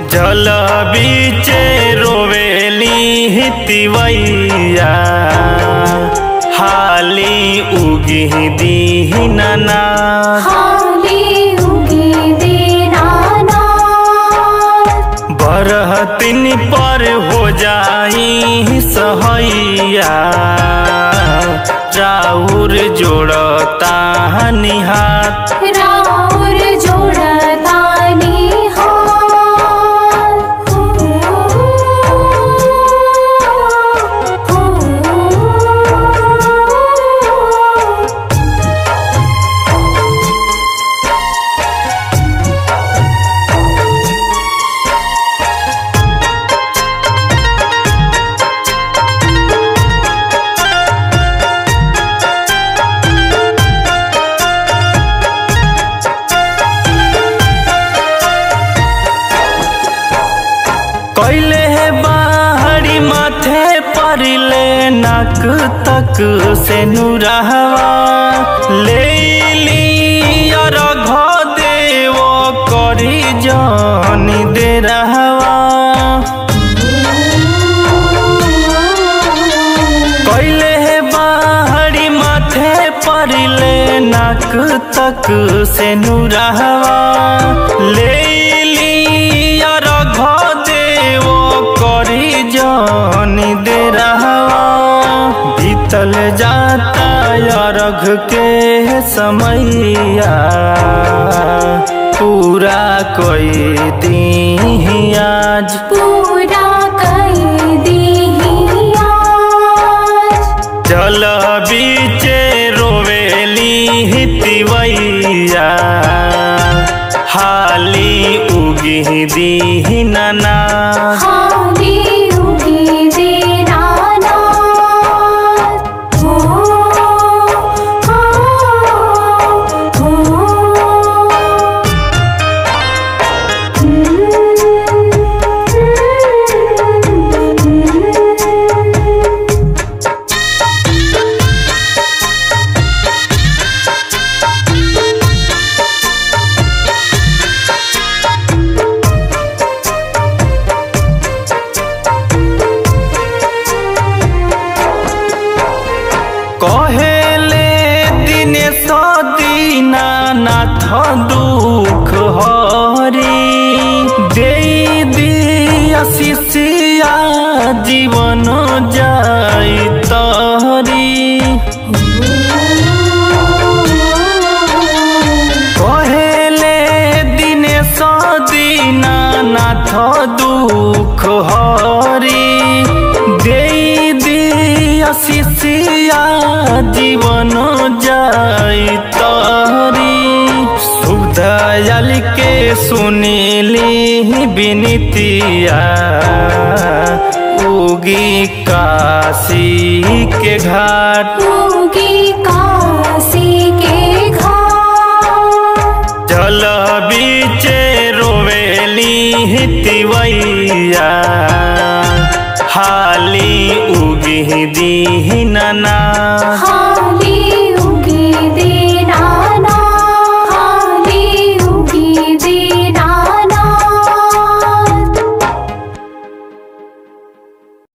जल बीचे रोवेली तिवैया हाली उगी दीनाना बरहतिन पर हो जाई सहैया राउर जोड़ता निहात कैले बाहरी माथे परिले नाक तक से नुरहवा ले लिया रघ देव करी जानी दे रहवा कैले बाहरी माथे परिले नाक तक से नुरहवा ले लिया रघ जानी दे रहवा बीतल जाता अर्घ के समैया पूरा कोई दी आज जल बीचे रोवेली तिवैया हाली उगी दीनाना कहेले दिनेश दीनानाथ दुख हरी दे दिया शिष्या जीवन जाई तहरी कहेले दिनेश दीनानाथ दुख हरी दे दिया शिष्या जीवन जाई तहरी शुभ दयाल के सुनीली बिनतिया उगी काशी के घाट जल बीचे रोवेली तिवैया हाली उगी दीनाना